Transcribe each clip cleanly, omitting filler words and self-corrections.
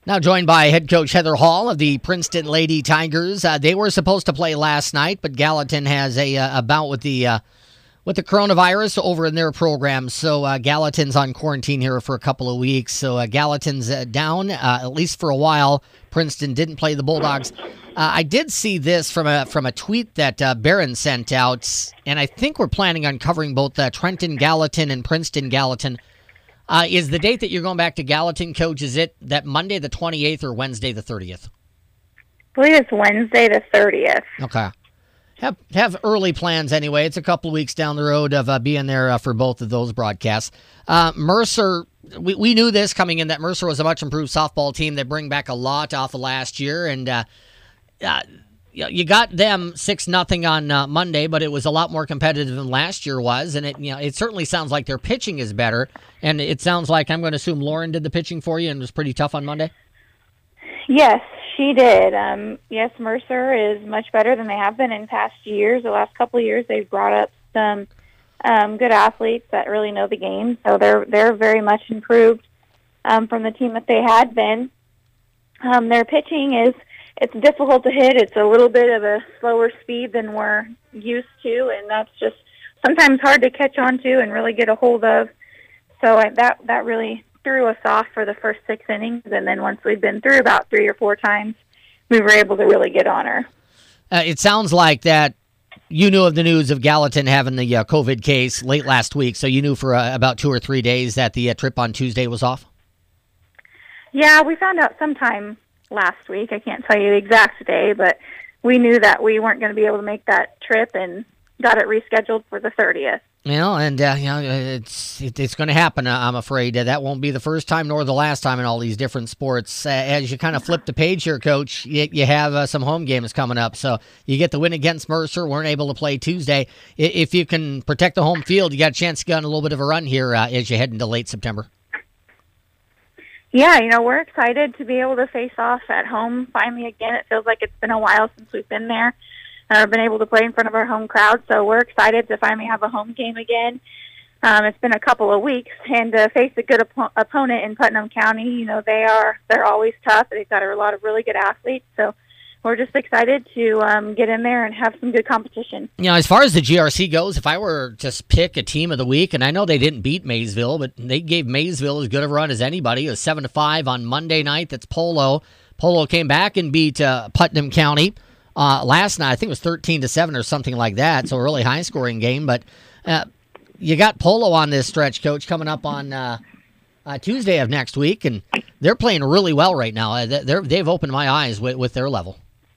Now joined by head coach Heather Hall of the Princeton Lady Tigers. They were supposed to play last night, but Gallatin has a bout with the coronavirus over in their program. So Gallatin's on quarantine here for a couple of weeks. So Gallatin's down, at least for a while. Princeton didn't play the Bulldogs. I did see this from a tweet that Barron sent out, and I think we're planning on covering both Trenton Gallatin and Princeton Gallatin. Is the date that you're going back to Gallatin, Coach, is it that Monday the 28th or Wednesday the 30th? I believe it's Wednesday the 30th. Okay. Have early plans anyway. It's a couple of weeks down the road of being there for both of those broadcasts. Mercer, we knew this coming in, that Mercer was a much improved softball team. They bring back a lot off of last year, and you got them 6-0 on Monday, but it was a lot more competitive than last year was, and it certainly sounds like their pitching is better. And it sounds like, I'm going to assume Lauren did the pitching for you and was pretty tough on Monday? Yes, she did. Yes, Mercer is much better than they have been in past years. The last couple of years, they've brought up some good athletes that really know the game. So they're very much improved from the team that they had been. Their pitching it's difficult to hit. It's a little bit of a slower speed than we're used to, and that's just sometimes hard to catch on to and really get a hold of. So that really threw us off for the first 6 innings, and then once we'd been through about 3 or 4 times, we were able to really get on her. It sounds like that you knew of the news of Gallatin having the COVID case late last week, so you knew for about 2 or 3 days that the trip on Tuesday was off? Yeah, we found out sometime last week. I can't tell you the exact day, but we knew that we weren't going to be able to make that trip and got it rescheduled for the 30th. And it's going to happen, I'm afraid. That won't be the first time nor the last time in all these different sports. As you kind of flip the page here, Coach, you have some home games coming up. So you get the win against Mercer. Weren't able to play Tuesday. If you can protect the home field, you got a chance to get on a little bit of a run here as you head into late September. Yeah, we're excited to be able to face off at home finally again. It feels like it's been a while since we've been there. Been able to play in front of our home crowd, so we're excited to finally have a home game again. It's been a couple of weeks, and to face a good opponent in Putnam County, they're always tough. They've got a lot of really good athletes, so we're just excited to get in there and have some good competition. As far as the GRC goes, if I were to pick a team of the week, and I know they didn't beat Maysville, but they gave Maysville as good a run as anybody. It was 7-5 on Monday night. That's Polo. Polo came back and beat Putnam County. Last night, I think it was 13-7 or something like that, so a really high-scoring game. But you got Polo on this stretch, Coach, coming up on Tuesday of next week, and they're playing really well right now. They've opened my eyes with their level.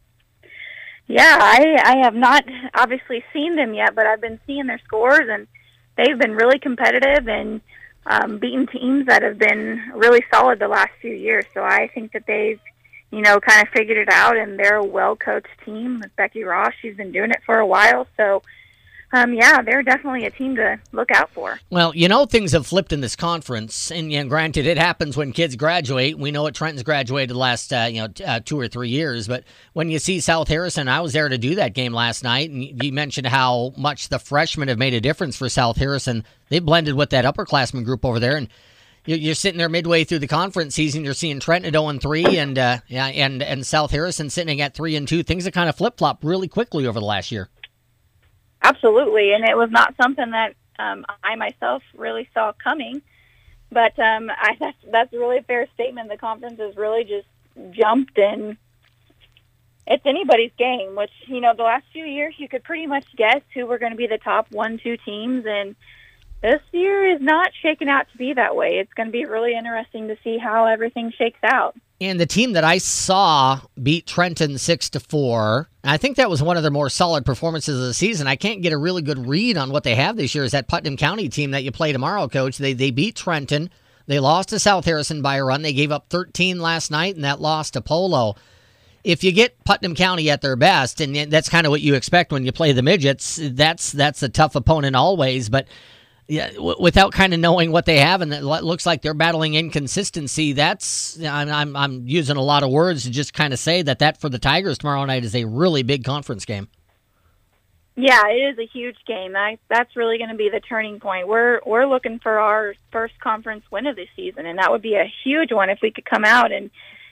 Yeah, I have not obviously seen them yet, but I've been seeing their scores, and they've been really competitive and beaten teams that have been really solid the last few years. So I think that they've kind of figured it out, and they're a well-coached team. With Becky Ross, she's been doing it for a while. So, they're definitely a team to look out for. Well, things have flipped in this conference, and granted, it happens when kids graduate. We know what Trenton's graduated the last, 2 or 3 years. But when you see South Harrison, I was there to do that game last night, and you mentioned how much the freshmen have made a difference for South Harrison. They blended with that upperclassmen group over there, and you're sitting there midway through the conference season. You're seeing Trenton at 0-3, and South Harrison sitting at 3-2. Things have kind of flip flop really quickly over the last year. Absolutely, and it was not something that I myself really saw coming. But that's really a fair statement. The conference has really just jumped, and it's anybody's game. Which the last few years you could pretty much guess who were going to be the top 1-2 teams, and this year is not shaking out to be that way. It's going to be really interesting to see how everything shakes out. And the team that I saw beat Trenton 6-4. I think that was one of their more solid performances of the season. I can't get a really good read on what they have this year. Is that Putnam County team that you play tomorrow, Coach? They beat Trenton. They lost to South Harrison by a run. They gave up 13 last night, and that loss to Polo. If you get Putnam County at their best, and that's kind of what you expect when you play the midgets, that's a tough opponent always, but yeah, without kind of knowing what they have, and it looks like they're battling inconsistency. I'm using a lot of words to just kind of say that for the Tigers tomorrow night is a really big conference game. Yeah, it is a huge game. That's really going to be the turning point. We're looking for our first conference win of the season, and that would be a huge one if we could come out and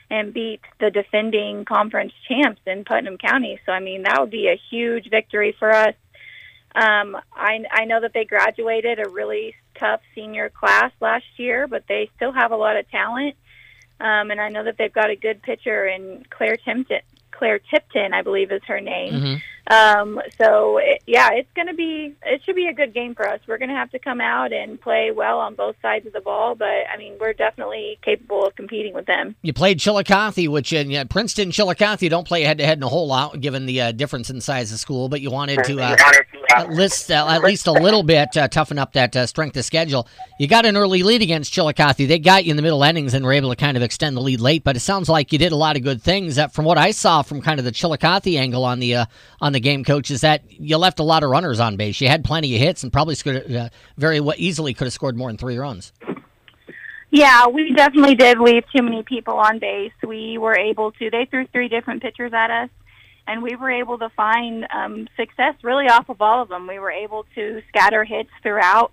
and beat the defending conference champs in Putnam County. So, I mean, that would be a huge victory for us. I know that they graduated a really tough senior class last year, but they still have a lot of talent. And I know that they've got a good pitcher in Claire Tipton, I believe is her name. Mm-hmm. It should be a good game for us. We're going to have to come out and play well on both sides of the ball, but I mean, we're definitely capable of competing with them. You played Chillicothe, which Princeton, Chillicothe don't play head-to-head in a whole lot, given the difference in size of school, but you wanted to at least a little bit toughen up that strength of schedule. You got an early lead against Chillicothe. They got you in the middle innings and were able to kind of extend the lead late, but it sounds like you did a lot of good things. From what I saw from kind of the Chillicothe angle on the game, Coach, is that you left a lot of runners on base. You had plenty of hits and probably easily could have scored more than 3 runs. Yeah, we definitely did leave too many people on base. They threw 3 different pitchers at us, and we were able to find success really off of all of them. We were able to scatter hits throughout.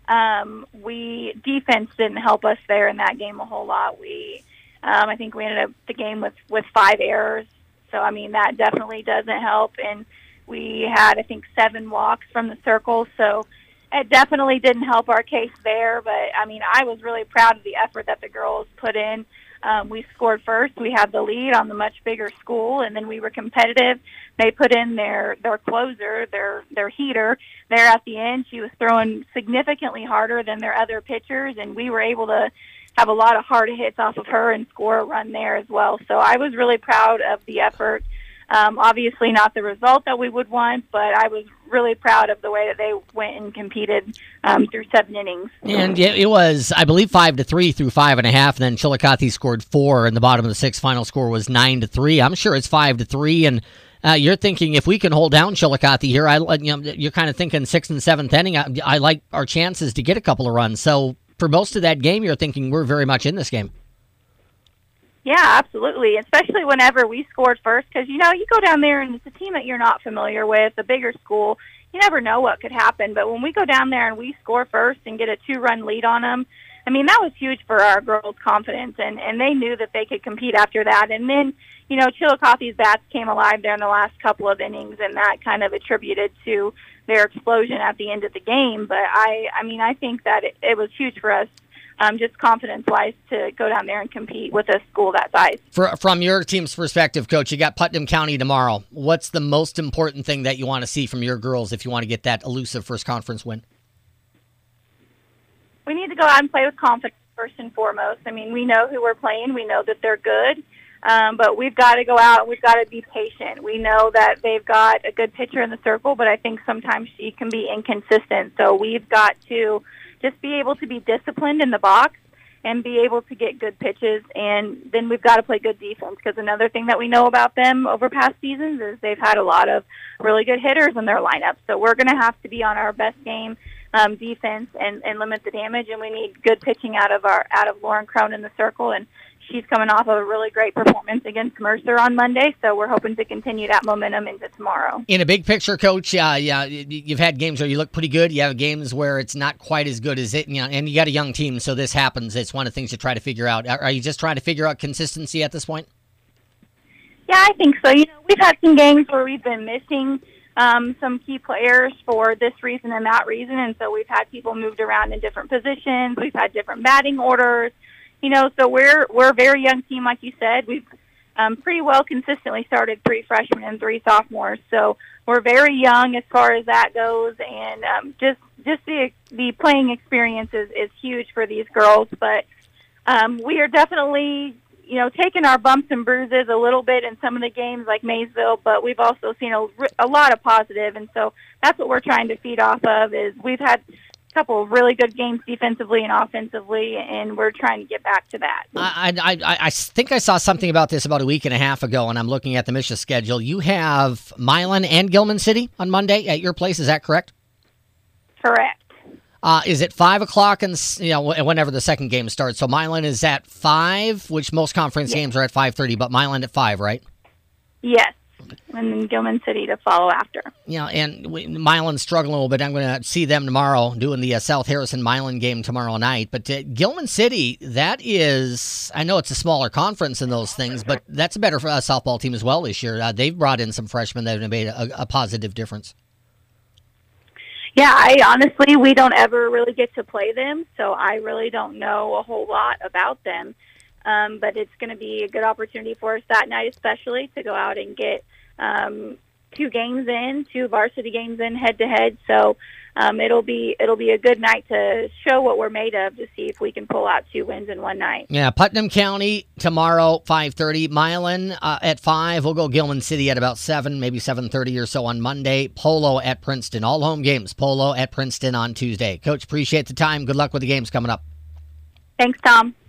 Defense didn't help us there in that game a whole lot. I think we ended up the game with 5 errors. So, I mean, that definitely doesn't help. And we had, I think, 7 walks from the circle. So it definitely didn't help our case there. But, I mean, I was really proud of the effort that the girls put in. We scored first. We had the lead on the much bigger school, and then we were competitive. They put in their closer, their heater there at the end. She was throwing significantly harder than their other pitchers, and we were able to have a lot of hard hits off of her and score a run there as well. So I was really proud of the effort. Obviously not the result that we would want, but I was really proud of the way that they went and competed through 7 innings. And it was, I believe, 5-3 through 5.5, and then Chillicothe scored 4 in the bottom of the 6th. Final score was 9-3. I'm sure it's 5-3, and you're thinking if we can hold down Chillicothe here, you're kind of thinking 6th and 7th inning. I like our chances to get a couple of runs. So for most of that game, you're thinking we're very much in this game. Yeah, absolutely, especially whenever we scored first, because, you go down there and it's a team that you're not familiar with, a bigger school. You never know what could happen, but when we go down there and we score first and get a 2-run lead on them, I mean, that was huge for our girls' confidence, and they knew that they could compete after that. And then, Chillicothe's bats came alive there in the last couple of innings, and that kind of attributed to their explosion at the end of the game. But I think that it was huge for us, just confidence-wise, to go down there and compete with a school that size. From your team's perspective, Coach, you got Putnam County tomorrow. What's the most important thing that you want to see from your girls if you want to get that elusive first conference win? We need to go out and play with confidence first and foremost. I mean, we know who we're playing. We know that they're good. But we've got to go out and we've got to be patient. We know that they've got a good pitcher in the circle, but I think sometimes she can be inconsistent. So we've got to just be able to be disciplined in the box and be able to get good pitches. And then we've got to play good defense, because another thing that we know about them over past seasons is they've had a lot of really good hitters in their lineup. So we're going to have to be on our best game defense and limit the damage, and we need good pitching out of Lauren Crone in the circle, and she's coming off of a really great performance against Mercer on Monday, so we're hoping to continue that momentum into tomorrow. In a big picture, Coach, you've had games where you look pretty good. You have games where it's not quite as good as it, and you got a young team, so this happens. It's one of the things you try to figure out. Are you just trying to figure out consistency at this point? Yeah, I think so. We've had some games where we've been missing some key players for this reason and that reason, and so we've had people moved around in different positions. We've had different batting orders. So we're a very young team, like you said. We've pretty well consistently started 3 freshmen and 3 sophomores. So we're very young as far as that goes, and just the playing experience is huge for these girls. But we are definitely, taking our bumps and bruises a little bit in some of the games like Maysville, but we've also seen a lot of positive, and so that's what we're trying to feed off of. Is we've had couple of really good games defensively and offensively, and we're trying to get back to that. I think I saw something about this about a week and a half ago, and I'm looking at the Misha schedule. You have Milan and Gilman City on Monday at your place. Is that correct? Correct. Is it 5 o'clock and whenever the second game starts? So Milan is at 5, which most conference games are at 5:30, but Milan at 5, right? Yes. and then Gilman City to follow after. Yeah, and Milan's struggling a little bit. I'm going to see them tomorrow doing the South Harrison Milan game tomorrow night. But Gilman City, that is, I know it's a smaller conference in those things, but that's a better softball team as well this year. They've brought in some freshmen that have made a positive difference. Yeah, honestly, we don't ever really get to play them, so I really don't know a whole lot about them. But it's going to be a good opportunity for us that night, especially to go out and get two varsity games in head-to-head. So it'll be a good night to show what we're made of, to see if we can pull out 2 wins in one night. Yeah, Putnam County tomorrow, 5:30. Milan at 5. We'll go Gilman City at about 7, maybe 7:30 or so on Monday. Polo at Princeton. All home games. Polo at Princeton on Tuesday. Coach, appreciate the time. Good luck with the games coming up. Thanks, Tom.